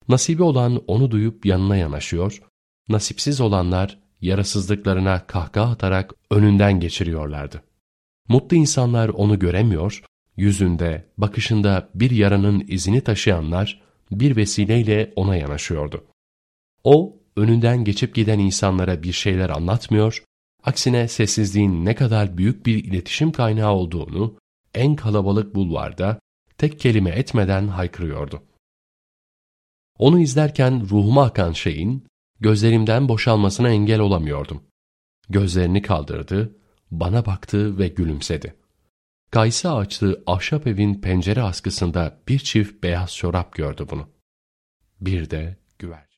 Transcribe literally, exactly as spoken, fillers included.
Nasibi olan onu duyup yanına yanaşıyor, nasipsiz olanlar yarasızlıklarına kahkaha atarak önünden geçiriyorlardı. Mutlu insanlar onu göremiyor, yüzünde, bakışında bir yaranın izini taşıyanlar bir vesileyle ona yanaşıyordu. O, önünden geçip giden insanlara bir şeyler anlatmıyor, aksine sessizliğin ne kadar büyük bir iletişim kaynağı olduğunu en kalabalık bulvarda tek kelime etmeden haykırıyordu. Onu izlerken ruhuma akan şeyin gözlerimden boşalmasına engel olamıyordum. Gözlerini kaldırdı, bana baktı ve gülümsedi. Kayısı ağaçlı ahşap evin pencere askısında bir çift beyaz çorap gördü bunu. Bir de güvercin.